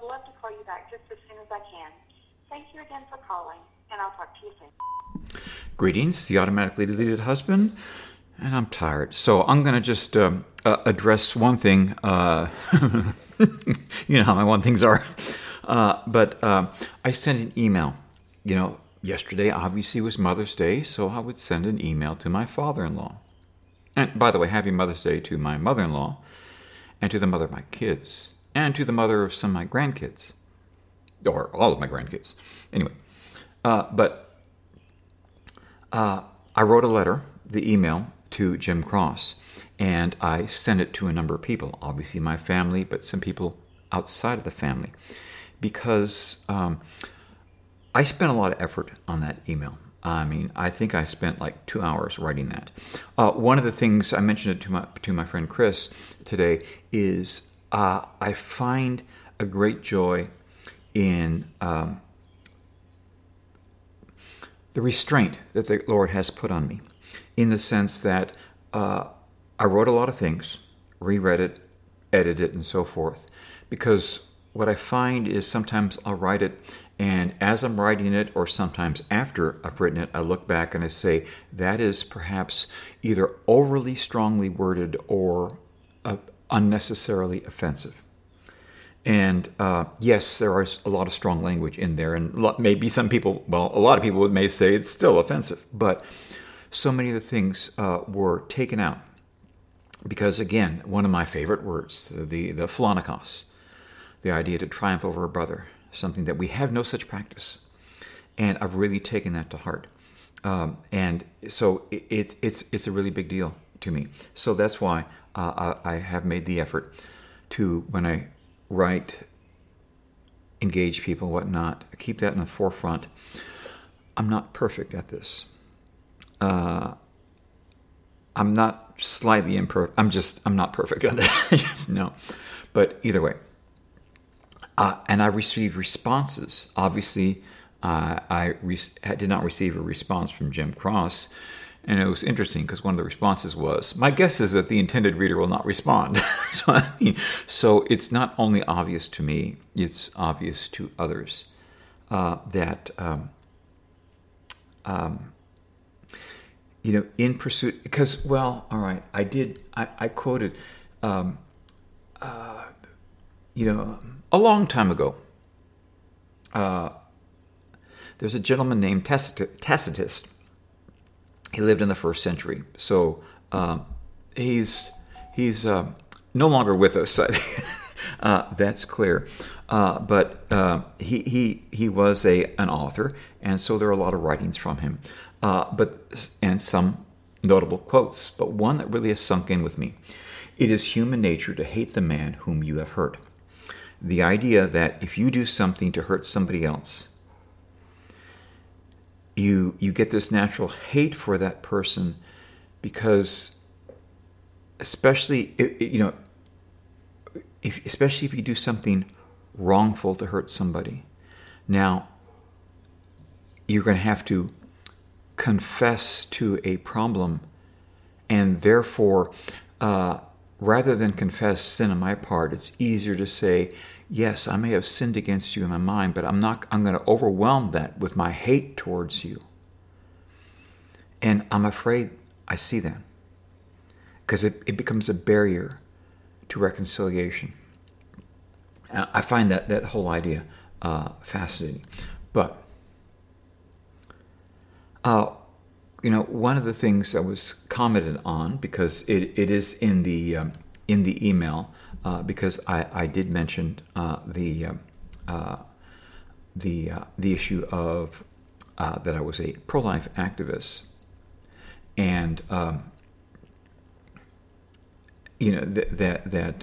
love to call you back just as soon as I can. Thank you again for calling, and I'll talk to you soon. Greetings, the automatically deleted husband, and I'm tired. So I'm going to just address one thing. You know how my one things are. But I sent an email. Yesterday obviously was Mother's Day, so I would send an email to my father-in-law. And by the way, happy Mother's Day to my mother-in-law, and to the mother of my kids, and to the mother of some of my grandkids, or all of my grandkids. Anyway, but I wrote a letter, the email, to Jim Cross, and I sent it to a number of people, obviously my family, but some people outside of the family, because I spent a lot of effort on that email. I mean, I think I spent like 2 hours writing that. One of the things I mentioned it to my friend Chris today is I find a great joy in the restraint that the Lord has put on me, in the sense that I wrote a lot of things, reread it, edited it, and so forth, because what I find is sometimes I'll write it, and as I'm writing it, or sometimes after I've written it, I look back and I say, that is perhaps either overly strongly worded or unnecessarily offensive. And yes, there is a lot of strong language in there, and maybe a lot of people may say it's still offensive, but so many of the things were taken out. Because again, one of my favorite words, the phlonikos, the idea to triumph over a brother, something that we have no such practice. And I've really taken that to heart. And so it's a really big deal to me. So that's why I have made the effort to, when I write, engage people, whatnot, keep that in the forefront. I'm not perfect at this. I'm not slightly imperfect. I'm not perfect at that. Just no. But either way. And I received responses. Obviously, I did not receive a response from Jim Cross. And it was interesting because one of the responses was, my guess is that the intended reader will not respond. So it's not only obvious to me, it's obvious to others that, in pursuit, because, all right, I quoted, a long time ago, there's a gentleman named Tacitus. He lived in the 1st century, so he's no longer with us. That's clear. But he was an author, and so there are a lot of writings from him. And some notable quotes, but one that really has sunk in with me. It is human nature to hate the man whom you have hurt. The idea that if you do something to hurt somebody else, you get this natural hate for that person, because especially if you do something wrongful to hurt somebody, now you're going to have to confess to a problem, and therefore rather than confess sin on my part, it's easier to say, yes, I may have sinned against you in my mind, but I'm going to overwhelm that with my hate towards you. And I'm afraid I see that, because it becomes a barrier to reconciliation. I find that whole idea fascinating. But one of the things that was commented on, because it is in the email, because I did mention the issue of that I was a pro-life activist, and that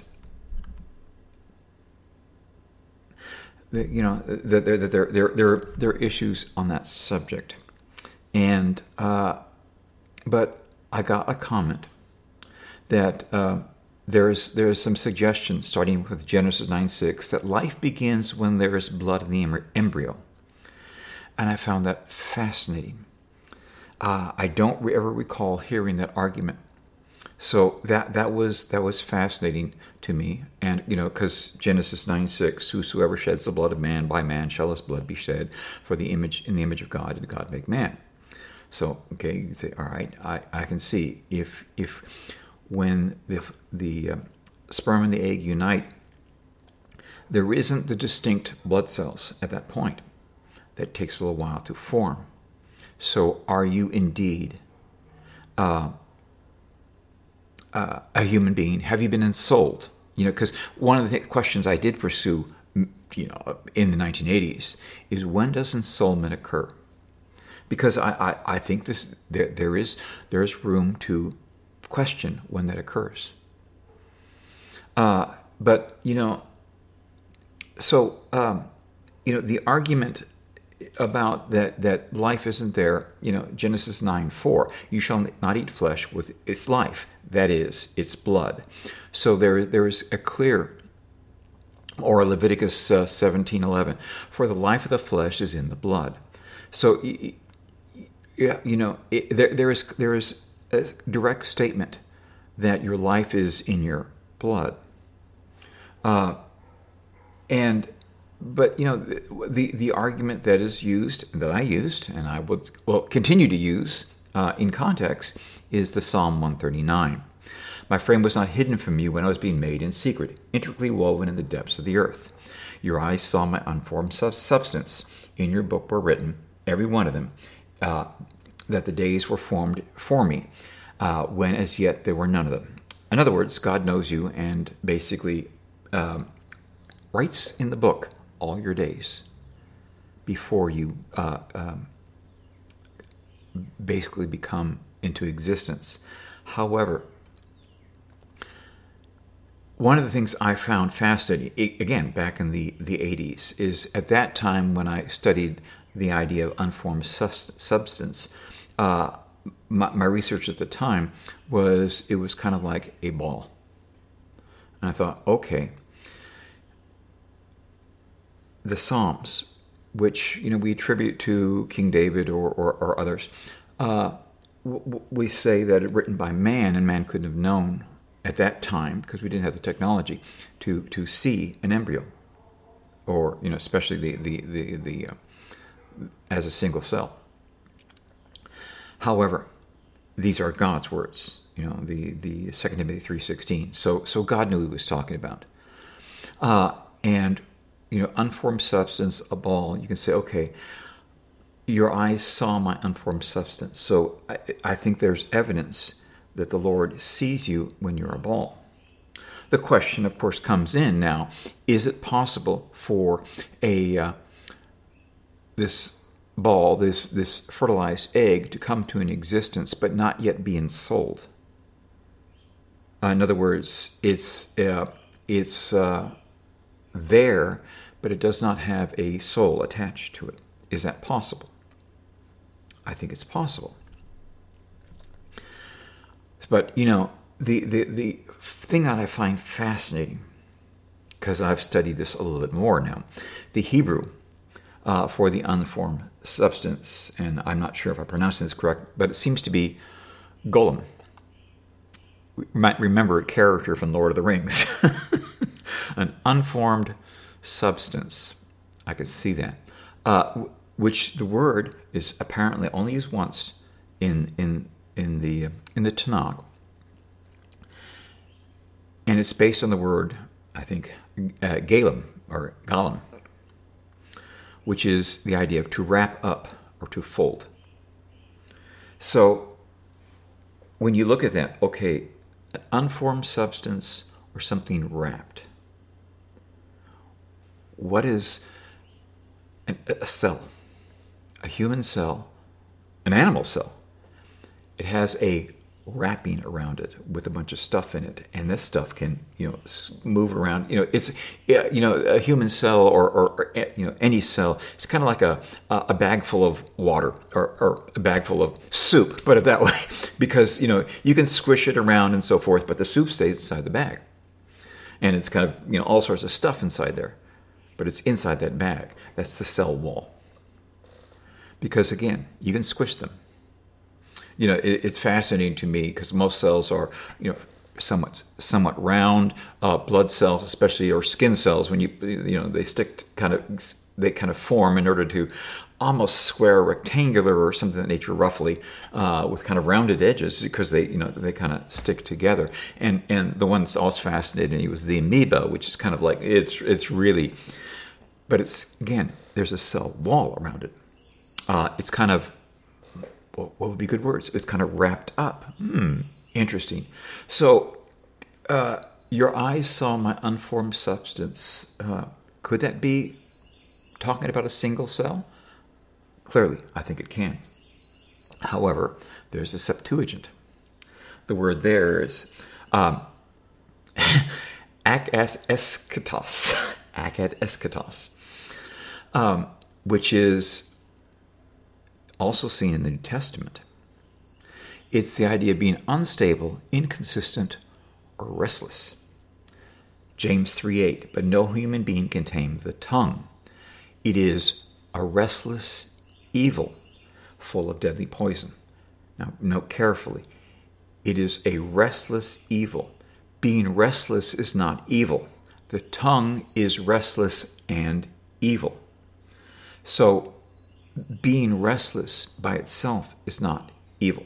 there are issues on that subject. And but I got a comment that there's some suggestion, starting with Genesis 9:6, that life begins when there is blood in the embryo, and I found that fascinating. I don't ever recall hearing that argument So that was fascinating to me, and because Genesis 9:6, whosoever sheds the blood of man, by man shall his blood be shed, for the image of God did God make man. So okay, you can say, all right, I can see if when the sperm and the egg unite, there isn't the distinct blood cells at that point. That takes a little while to form. So are you indeed a human being? Have you been ensouled? Because one of the questions I did pursue, in the 1980s, is when does ensoulment occur? Because I think there is room to question when that occurs. But so the argument about that life isn't there, Genesis 9:4, you shall not eat flesh with its life, that is, its blood. So there is a clear, or Leviticus 17:11, for the life of the flesh is in the blood. So there is a direct statement that your life is in your blood, But the argument that is used, that I used, and I will continue to use in context, is the Psalm 139. My frame was not hidden from you when I was being made in secret, intricately woven in the depths of the earth. Your eyes saw my unformed substance. In your book were written, every one of them, that the days were formed for me, when as yet there were none of them. In other words, God knows you and basically writes in the book all your days before you basically become into existence. However, one of the things I found fascinating, again, back in the 80s, is at that time when I studied the idea of unformed substance, my research at the time was, it was kind of like a ball. And I thought, okay, the Psalms, which we attribute to King David or others, we say that it written by man, and man couldn't have known at that time, because we didn't have the technology to see an embryo, or especially the as a single cell. However, these are God's words. The 2 Timothy 3:16. So God knew what he was talking about, and unformed substance, a ball. You can say, okay, your eyes saw my unformed substance. So I think there's evidence that the Lord sees you when you're a ball. The question, of course, comes in now: is it possible for this ball, this fertilized egg, to come to an existence but not yet be ensouled? In other words, it's there, but it does not have a soul attached to it. Is that possible? I think it's possible. But the thing that I find fascinating, because I've studied this a little bit more now, the Hebrew for the unformed substance, and I'm not sure if I'm pronouncing this correct, but it seems to be golem. You might remember a character from Lord of the Rings. An unformed substance. I could see that. Which the word is apparently only used once in the Tanakh. And it's based on the word, I think, galem, or golem, which is the idea of to wrap up or to fold. So when you look at that, okay, an unformed substance or something wrapped. What is a cell? A human cell, an animal cell. It has a wrapping around it with a bunch of stuff in it, and this stuff can move around. It's a human cell or any cell. It's kind of like a bag full of water or a bag full of soup. Put it that way, because you can squish it around and so forth, but the soup stays inside the bag, and it's kind of all sorts of stuff inside there, but it's inside that bag. That's the cell wall. Because again, you can squish them. it's fascinating to me because most cells are, somewhat round. Blood cells, especially, or skin cells, when they they kind of form in order to almost square, rectangular, or something of that nature, roughly, with kind of rounded edges, because they kind of stick together. And the one that's always fascinated me was the amoeba, which is kind of like it's really, but it's, again, there's a cell wall around it. It's kind of, what would be good words? It's kind of wrapped up. Interesting. So, your eyes saw my unformed substance. Could that be talking about a single cell? Clearly, I think it can. However, there's a Septuagint. The word there is akaeschatos, akaeschatos, which is also seen in the New Testament. It's the idea of being unstable, inconsistent, or restless. James 3:8, but no human being can tame the tongue. It is a restless evil, full of deadly poison. Now, note carefully. It is a restless evil. Being restless is not evil. The tongue is restless and evil. So, being restless by itself is not evil.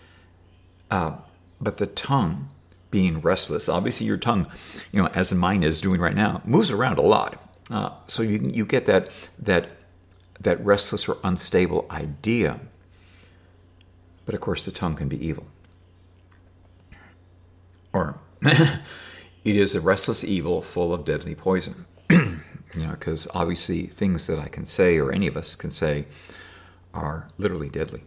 But the tongue, being restless, obviously your tongue, as mine is doing right now, moves around a lot. So you get that restless or unstable idea. But of course, the tongue can be evil. Or it is a restless evil full of deadly poison. Because obviously things that I can say, or any of us can say, are literally deadly.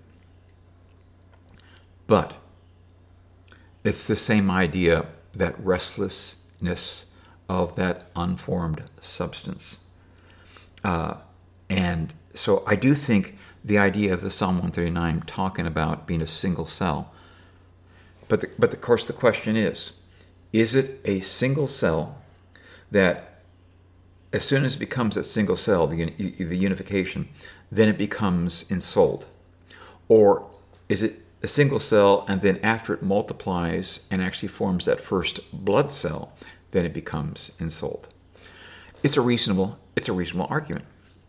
But it's the same idea, that restlessness of that unformed substance. And so I do think the idea of the Psalm 139 talking about being a single cell. But of course the question is it a single cell that, as soon as it becomes a single cell, the unification, then it becomes ensouled? Or is it a single cell, and then after it multiplies and actually forms that first blood cell, then it becomes ensouled? It's a reasonable argument.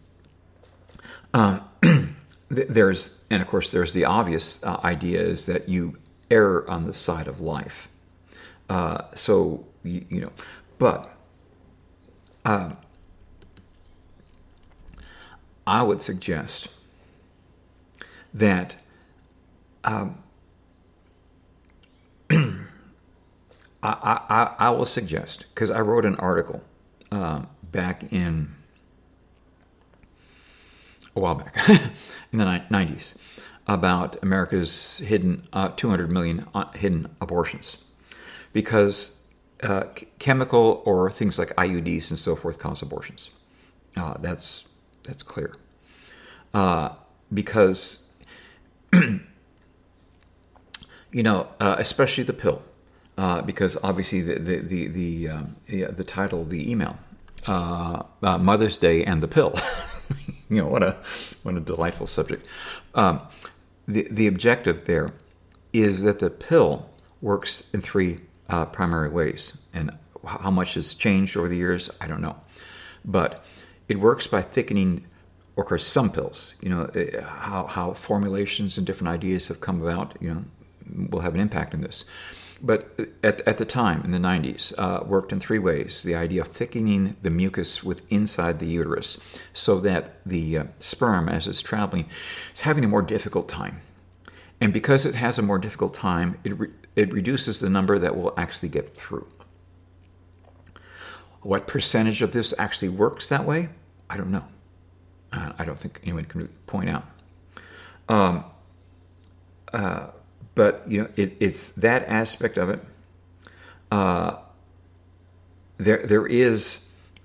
There's the obvious idea is that you err on the side of life. But I would suggest that I will suggest, because I wrote an article back in a while back in the 90s about America's hidden 200 million hidden abortions, because chemical or things like IUDs and so forth cause abortions. That's clear. Because especially the pill, because obviously the title of the email, Mother's Day and the pill. What a delightful subject. The objective there is that the pill works in three primary ways, and how much has changed over the years, I don't know. But it works by thickening, or of course some pills, how formulations and different ideas have come about, will have an impact on this. But at the time, in the 90s, worked in three ways. The idea of thickening the mucus inside the uterus so that the sperm, as it's traveling, is having a more difficult time. And because it has a more difficult time, it reduces the number that will actually get through. What percentage of this actually works that way? I don't know. I don't think anyone can really point out. But it's that aspect of it. There is.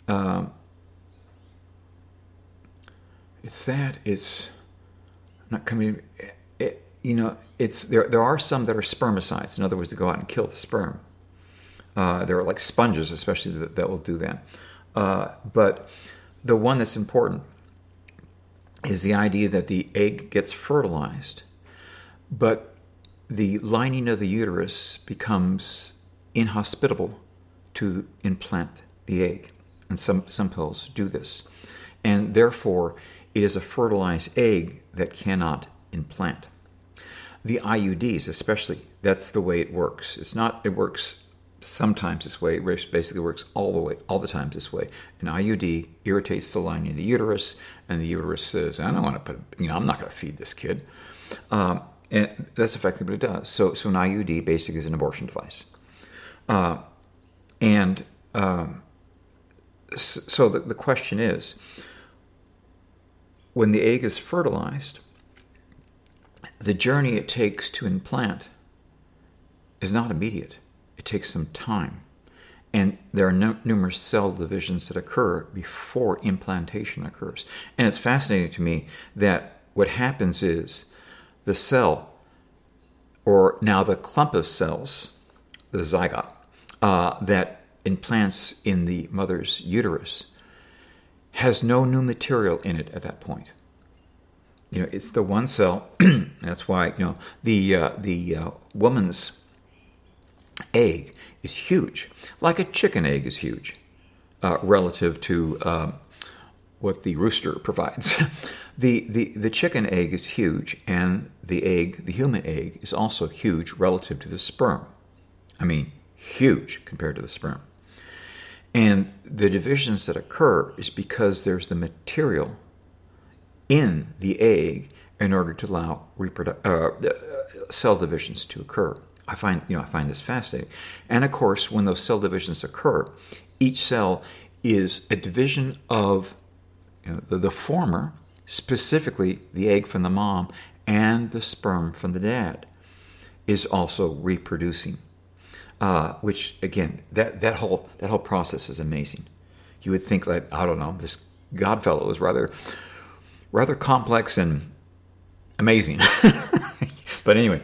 It's that. It's not coming. It's there. There are some that are spermicides. In other words, they go out and kill the sperm. There are like sponges, especially that will do that. But the one that's important is the idea that the egg gets fertilized, but the lining of the uterus becomes inhospitable to implant the egg. And some pills do this. And therefore, it is a fertilized egg that cannot implant. The IUDs especially, that's the way it works. It works sometimes this way. It basically works all the time this way. An IUD irritates the lining of the uterus, and the uterus says, I don't want to I'm not going to feed this kid. And that's effectively what it does. So an IUD basically is an abortion device. So the question is, when the egg is fertilized, the journey it takes to implant is not immediate. It takes some time. And there are numerous cell divisions that occur before implantation occurs. And it's fascinating to me that what happens is the cell, or now the clump of cells, the zygote, that implants in the mother's uterus, has no new material in it at that point. It's the one cell. That's why the woman's egg is huge, like a chicken egg is huge, relative to what the rooster provides. The chicken egg is huge, and the human egg, is also huge relative to the sperm. I mean, huge compared to the sperm. And the divisions that occur is because there's the material in the egg in order to allow cell divisions to occur. I find this fascinating. And of course, when those cell divisions occur, each cell is a division of the former, specifically the egg from the mom and the sperm from the dad, is also reproducing. Which again, that whole process is amazing. You would think that, I don't know, this Godfellow is rather complex and amazing. But anyway,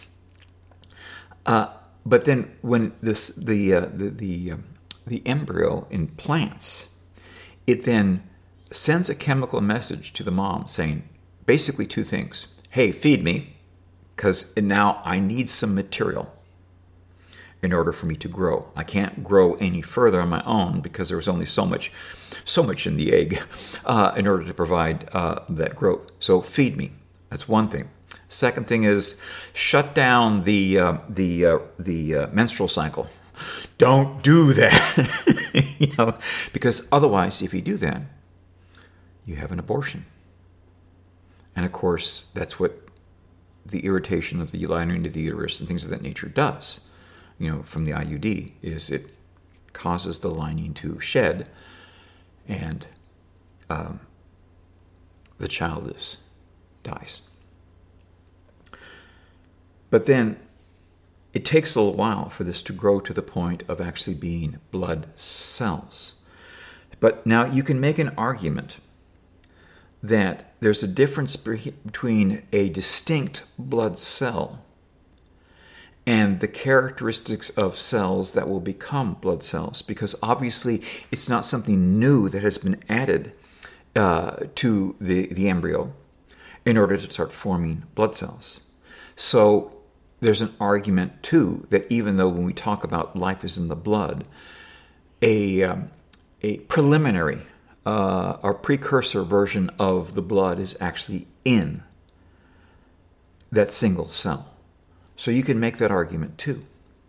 but then when the embryo implants, it then sends a chemical message to the mom saying basically two things. Hey, feed me, because now I need some material in order for me to grow. I can't grow any further on my own because there was only so much in the egg in order to provide that growth. So feed me. That's one thing. Second thing is shut down the menstrual cycle. Don't do that, because otherwise, if you do that, you have an abortion. And of course, that's what the irritation of the lining of the uterus and things of that nature does. From the IUD, is it causes the lining to shed, and the child dies. But then it takes a little while for this to grow to the point of actually being blood cells. But now you can make an argument that there's a difference between a distinct blood cell and the characteristics of cells that will become blood cells, because obviously it's not something new that has been added to the embryo in order to start forming blood cells. So there's an argument too that even though when we talk about life is in the blood, a preliminary or precursor version of the blood is actually in that single cell. So you can make that argument too.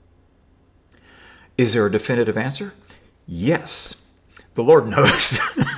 Is there a definitive answer? Yes. The Lord knows.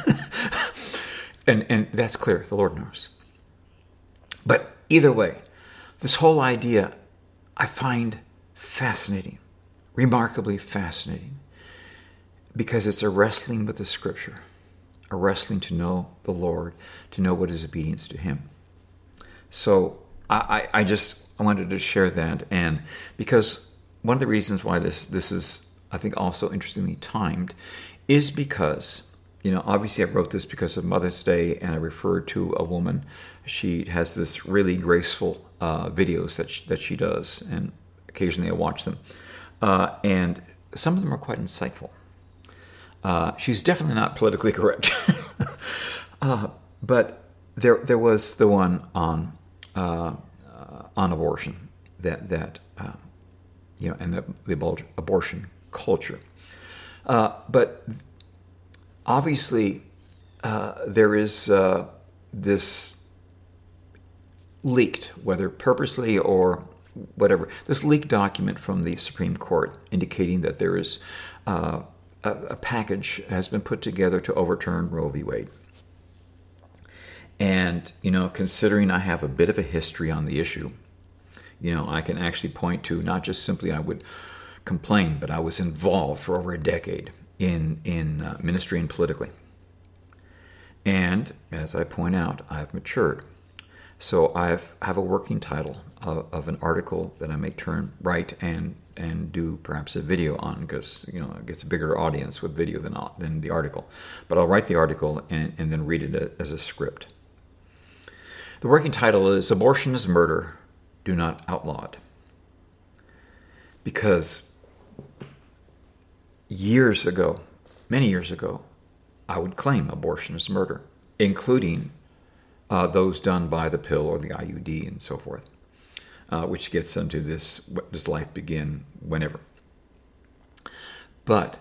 and that's clear. The Lord knows. But either way, this whole idea I find fascinating, remarkably fascinating, because it's a wrestling with the Scripture, a wrestling to know the Lord, to know what is obedience to Him. So I wanted to share that, and because one of the reasons why this is, I think, also interestingly timed, is because, obviously I wrote this because of Mother's Day, and I referred to a woman. She has this really graceful videos that she does, and occasionally I watch them, and some of them are quite insightful. She's definitely not politically correct, but there was the one on abortion and the abortion culture. But obviously, there is this leaked, whether purposely or whatever, this leaked document from the Supreme Court indicating that there is a package has been put together to overturn Roe v. Wade. And, considering I have a bit of a history on the issue, I can actually point to not just simply I would complain, but I was involved for over a decade in ministry and politically. And as I point out, I've matured. So I have a working title of an article that I may write and do perhaps a video on, because it gets a bigger audience with video than the article. But I'll write the article and then read it as a script. The working title is "Abortion is Murder, Do Not Outlaw It." Because many years ago, I would claim abortion is murder, including those done by the pill or the IUD and so forth, which gets into this, what does life begin whenever. But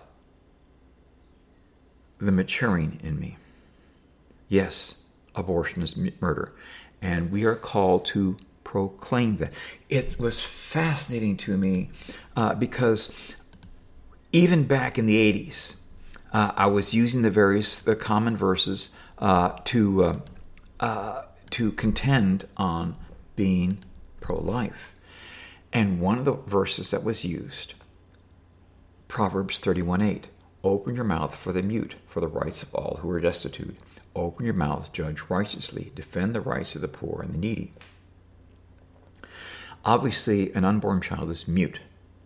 the maturing in me, yes, abortion is murder, and we are called to proclaim that. It was fascinating to me because even back in the 80s, I was using the common verses to contend on being pro-life. And one of the verses that was used, Proverbs 31:8, "Open your mouth for the mute, for the rights of all who are destitute. Open your mouth, judge righteously, defend the rights of the poor and the needy." Obviously, an unborn child is mute.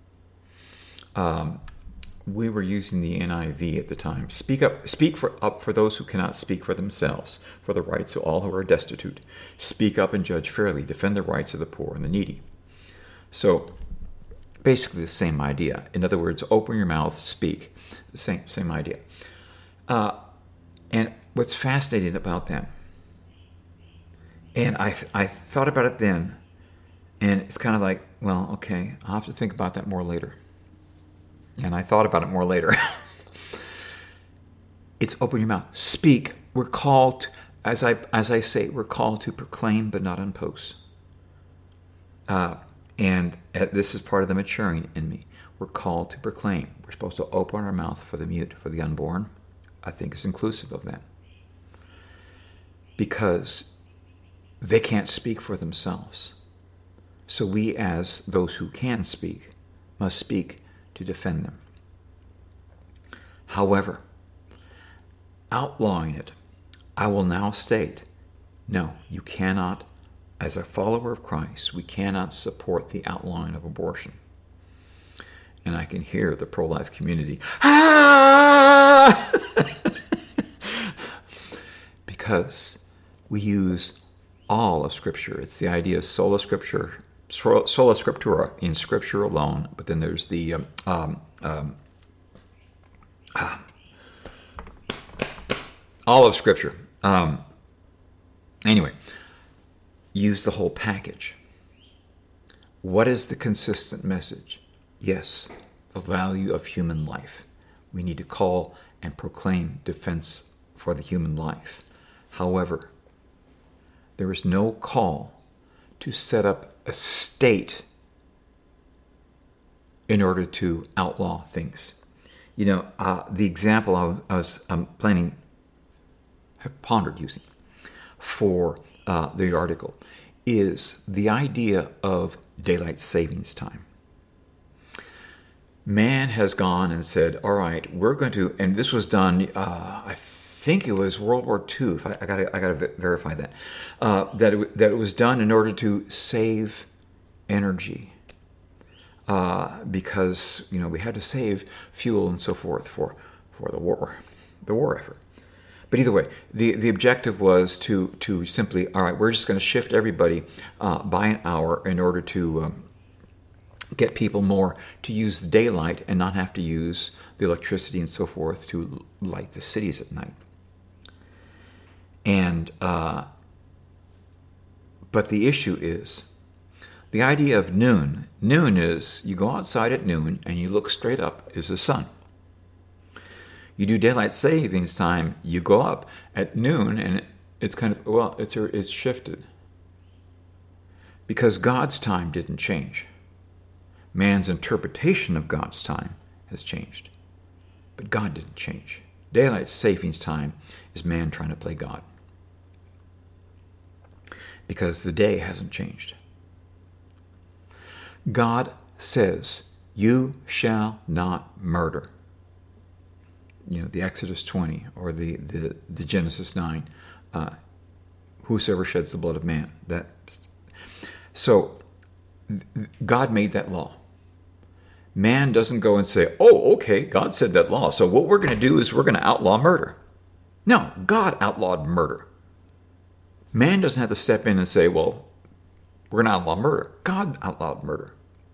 We were using the NIV at the time. Speak up for those who cannot speak for themselves, for the rights of all who are destitute. Speak up and judge fairly. Defend the rights of the poor and the needy. So, basically the same idea. In other words, open your mouth, speak. The same idea. And what's fascinating about that, and I thought about it then, and it's kind of like, well, okay, I'll have to think about that more later. And I thought about it more later. It's open your mouth. Speak. We're called, as I say, we're called to proclaim but not impose. And this is part of the maturing in me. We're called to proclaim. We're supposed to open our mouth for the mute, for the unborn. I think it's inclusive of that. Because they can't speak for themselves. So we, as those who can speak, must speak to defend them. However, outlawing it, I will now state, no, you cannot, as a follower of Christ, we cannot support the outlawing of abortion. And I can hear the pro-life community, because we use all of Scripture. It's the idea of sola scriptura, in Scripture alone. But then there's the all of Scripture. Anyway, use the whole package. What is the consistent message? Yes, the value of human life. We need to call and proclaim defense for the human life. However, there is no call to set up a state in order to outlaw things. The example I'm have pondered using for the article is the idea of daylight savings time. Man has gone and said, all right, we're going to, and this was done, I think it was World War II, I gotta verify that, that it was done in order to save energy, because we had to save fuel and so forth for the war effort. But either way, the objective was to simply, all right, we're just going to shift everybody by an hour in order to get people more to use the daylight and not have to use the electricity and so forth to light the cities at night. And but the issue is The idea of noon is you go outside at noon and you look straight up is the sun. You do daylight savings time, you go up at noon and it's kind of, well, it's shifted. Because God's time didn't change. Man's interpretation of God's time has changed. But God didn't change. Daylight savings time is man trying to play God. Because the day hasn't changed. God says, you shall not murder. The Exodus 20 or the Genesis 9. Whosoever sheds the blood of man. So God made that law. Man doesn't go and say, oh, okay, God said that law, so what we're going to do is we're going to outlaw murder. No, God outlawed murder. Man doesn't have to step in and say, well, we're going to outlaw murder. God outlawed murder.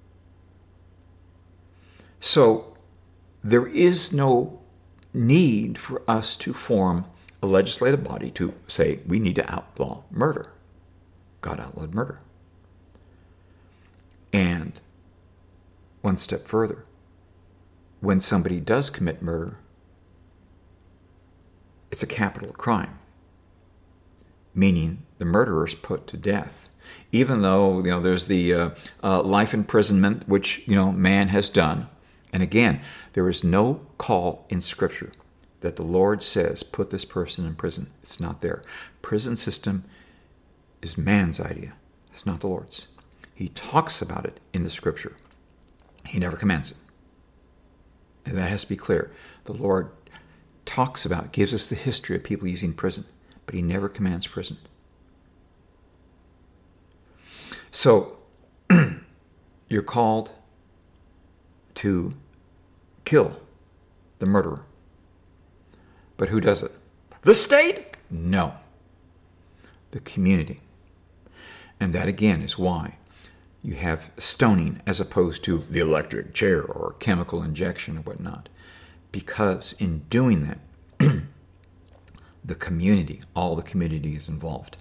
So there is no need for us to form a legislative body to say we need to outlaw murder. God outlawed murder. And one step further, when somebody does commit murder, it's a capital crime, meaning the murderer is put to death. Even though there's the life imprisonment, which man has done, and again, there is no call in Scripture that the Lord says put this person in prison. It's not there. Prison system is man's idea. It's not the Lord's. He talks about it in the Scripture. He never commands it. And that has to be clear. The Lord gives us the history of people using prison, but he never commands prison. So, you're called to kill the murderer. But who does it? The state? No. The community. And that again is why you have stoning as opposed to the electric chair or chemical injection or whatnot. Because in doing that, all the community is involved.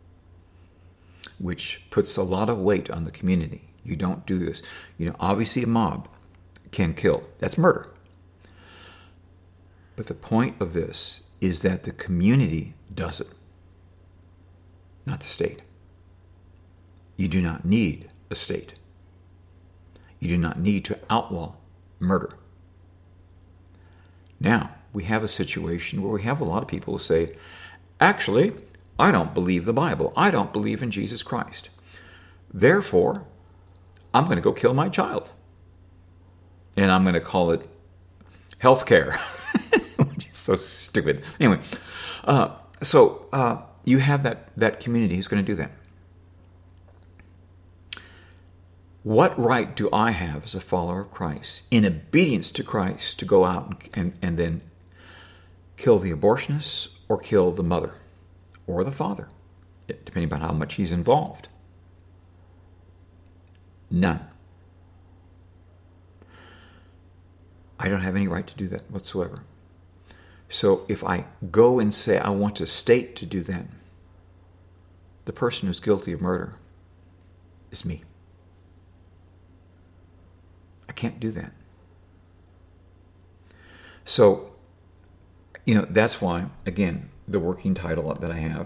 Which puts a lot of weight on the community. You don't do this. Obviously a mob can kill. That's murder. But the point of this is that the community does it, not the state. You do not need a state. You do not need to outlaw murder. Now, we have a situation where we have a lot of people who say, actually, I don't believe the Bible. I don't believe in Jesus Christ. Therefore, I'm going to go kill my child. And I'm going to call it health care. Which is so stupid. Anyway, so you have that community who's going to do that. What right do I have as a follower of Christ, in obedience to Christ, to go out and then kill the abortionist or kill the mother or the father, depending on how much he's involved? None. I don't have any right to do that whatsoever. So if I go and say I want a state to do that, the person who's guilty of murder is me. I can't do that. So, that's why, again, the working title that I have,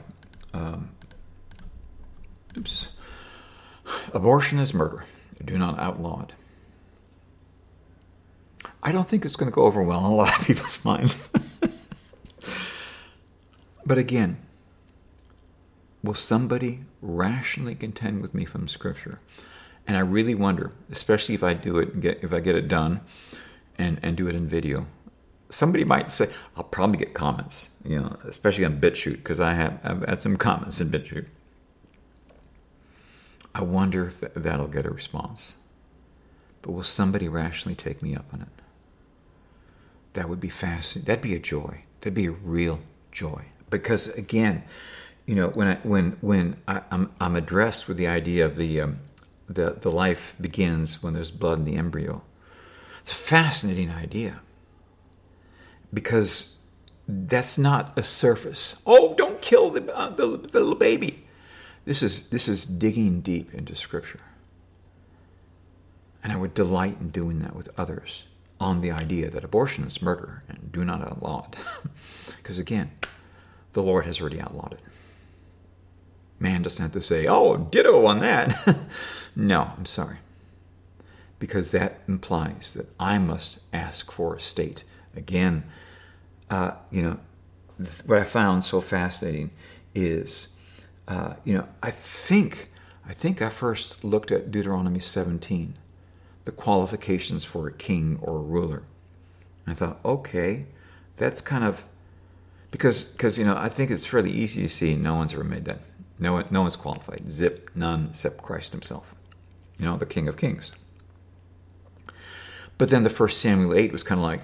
abortion is murder. Do not outlaw it. I don't think it's going to go over well in a lot of people's minds. But again, will somebody rationally contend with me from Scripture? And I really wonder, especially if I do it, if I get it done and do it in video, somebody might say, I'll probably get comments, especially on BitChute, because I've had some comments in BitChute. I wonder if that'll get a response. But will somebody rationally take me up on it? That would be fascinating. That'd be a joy. That'd be a real joy. Because again, when I'm addressed with the idea of the life begins when there's blood in the embryo, it's a fascinating idea. Because that's not a surface. Oh, don't kill the little baby. This is digging deep into Scripture. And I would delight in doing that with others on the idea that abortion is murder and do not outlaw it. Because again, the Lord has already outlawed it. Man doesn't have to say, oh, ditto on that. No, I'm sorry. Because that implies that I must ask for a state. Again, what I found so fascinating is, I think I first looked at Deuteronomy 17, the qualifications for a king or a ruler. I thought, okay, that's kind of, because I think it's fairly easy to see no one's ever made that. No one's qualified. Zip, none except Christ himself. The King of Kings. But then the 1 Samuel 8 was kind of like,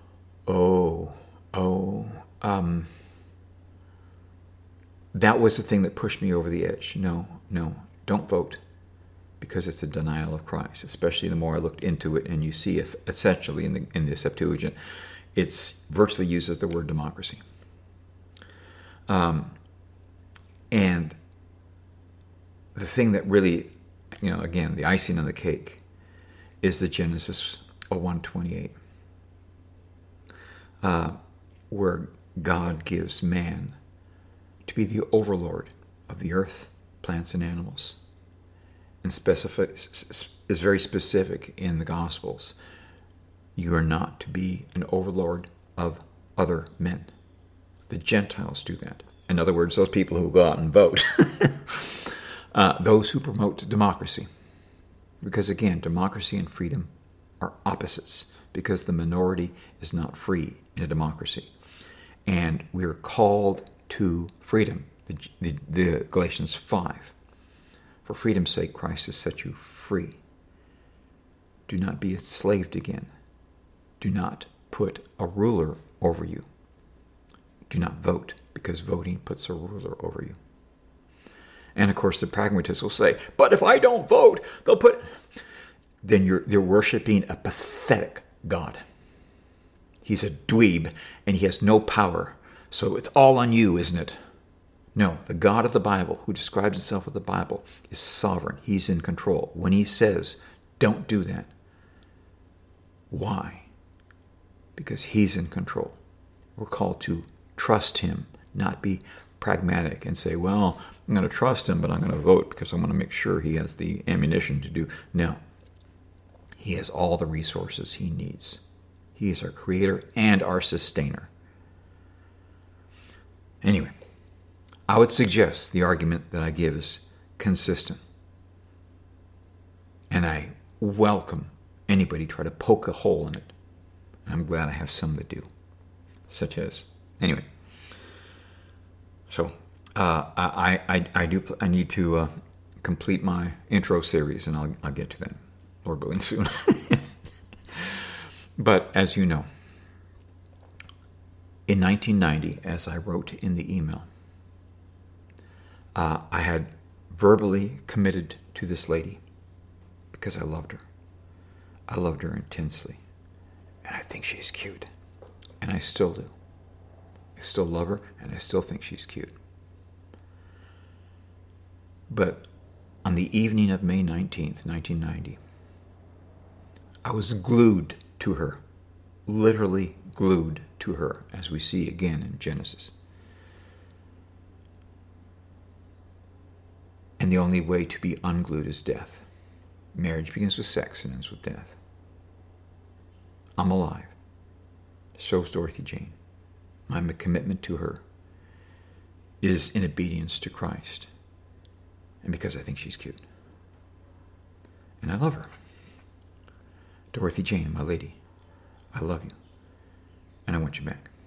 that was the thing that pushed me over the edge. No, don't vote, because it's a denial of Christ. Especially the more I looked into it, and you see, if essentially in the Septuagint, it's virtually uses the word democracy. And the thing that really, again, the icing on the cake, is the Genesis 1:28, where God gives man to be the overlord of the earth, plants, and animals. And is very specific in the Gospels. You are not to be an overlord of other men. The Gentiles do that. In other words, those people who go out and vote. Those who promote democracy. Because again, democracy and freedom are opposites, because the minority is not free in a democracy. And we are called to freedom. The Galatians 5. For freedom's sake, Christ has set you free. Do not be enslaved again. Do not put a ruler over you. Do not vote, because voting puts a ruler over you. And of course, the pragmatists will say, but if I don't vote, they'll put... Then you're worshiping a pathetic God. He's a dweeb, and he has no power. So it's all on you, isn't it? No, the God of the Bible, who describes himself with the Bible, is sovereign. He's in control. When he says, don't do that. Why? Because he's in control. We're called to trust him, not be pragmatic and say, well, I'm going to trust him, but I'm going to vote because I want to make sure he has the ammunition to do. No. He has all the resources he needs. He is our creator and our sustainer. Anyway, I would suggest the argument that I give is consistent. And I welcome anybody try to poke a hole in it. And I'm glad I have some that do. Such as, anyway. So, I need to complete my intro series, and I'll get to that, Lord willing, soon. But as you know, in 1990, as I wrote in the email, I had verbally committed to this lady because I loved her. I loved her intensely. And I think she's cute. And I still do. I still love her, and I still think she's cute. But on the evening of May 19th, 1990, I was glued to her. Literally glued to her, as we see again in Genesis. And the only way to be unglued is death. Marriage begins with sex and ends with death. I'm alive. So's Dorothy Jane. My commitment to her is in obedience to Christ. And because I think she's cute. And I love her. Dorothy Jane, my lady, I love you. And I want you back.